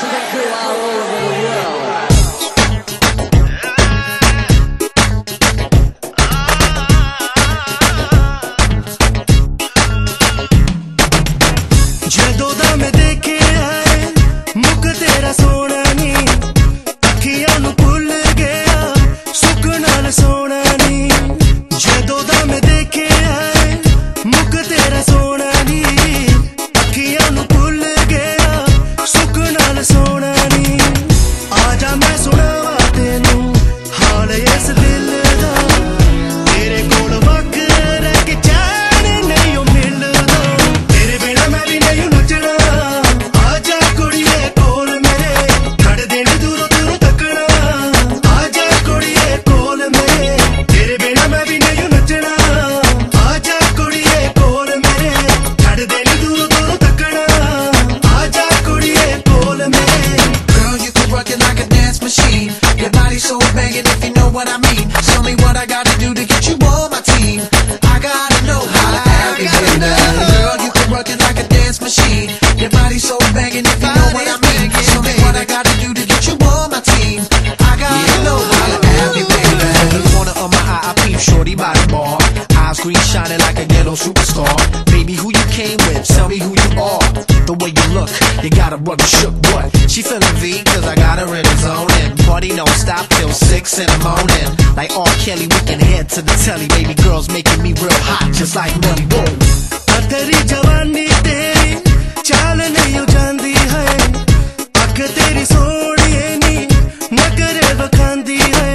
So banging, if you know what I mean. Show me what I gotta do to get you on my team. I gotta know how to act it, girl, you can work it like a dance machine. Your body so banging, if you know what I mean. Show me what I gotta do to get you on my team. I gotta know how to act it, baby. The corner of my eye, I peep shorty by the bar. Eyes green shining like a ghetto superstar. Baby, who you came with? Tell me who you are. The way you look, you got a rubber shook. What? She feeling V, cause I got her in the zone. And party don't stop till 6 in the morning. Like R. Kelly, we can head to the telly. Baby girls making me real hot, just like Nelly. Whoa. तेरी जवानी तेरी चाल नहीं हो जाती है, अख तेरी सोनिए नी नखरे वखांदी है।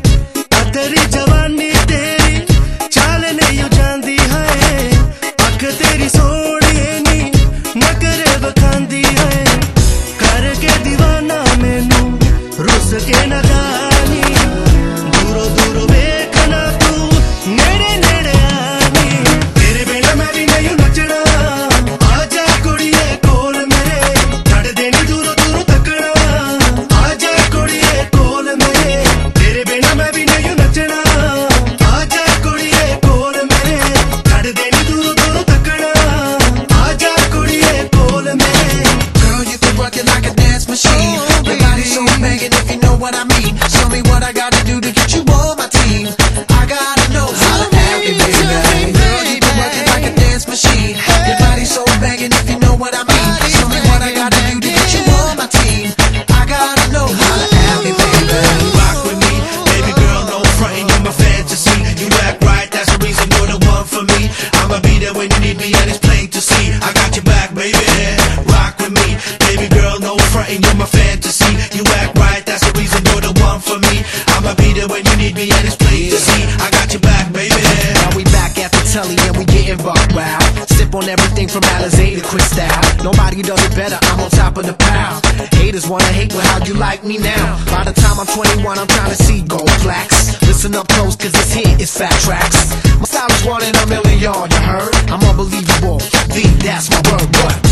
तेरी जवानी तेरी चाल नहीं हो जाती है, अख तेरी सोनिए नी नखरे वखांदी है। करके दीवाना मैनू रुस के न जानी, दूरों दूरों वेखना तू नेड़े नेड़े आनी। तेरे बिना मैं भी नहीं नचना, आजा कुड़िए कोल मेरे, छड़ देनी दूरों दूरों तकना। आजा कुड़िए कोल मेरे, तेरे बिना मैं भी नहीं नचना। आजा कुड़िए कोल मेरे, छड़ देनी दूरों दूरों तकना। आजा कुड़िए कोल मेरे। Girl, you can work it like a dance machine. Your body's so banging, if you know what I mean. Show me what I gotta do to get you on my team. I gotta know how to act it, baby. Girl, you can work it like a dance machine. Your body's so banging, if you know what I mean. Show me what I gotta do to get you on my team. I gotta know how to act it, baby. Rock with me, baby girl, no frontin', you're my fantasy. You act right, that's the reason you're the one for me. I'ma be there when you need me and it's plain to see. I got your back, baby. Rock with me, baby girl, no frontin', you're my fantasy. You act right, that's the reason you're the one for me. I'ma be there when you need me and it's plain to see. I got your back, baby. Now we back at the telly and we getting buck wild. Sip on everything from Alizé to Cristal. Nobody does it better, I'm on top of the pile. Haters wanna hate, but how you like me now? By the time I'm 21, I'm trying to see gold plaques. Listen up close, cause this here is fat tracks. My style is 1 in a million, you heard? I'm unbelievable, V, that's my word, what?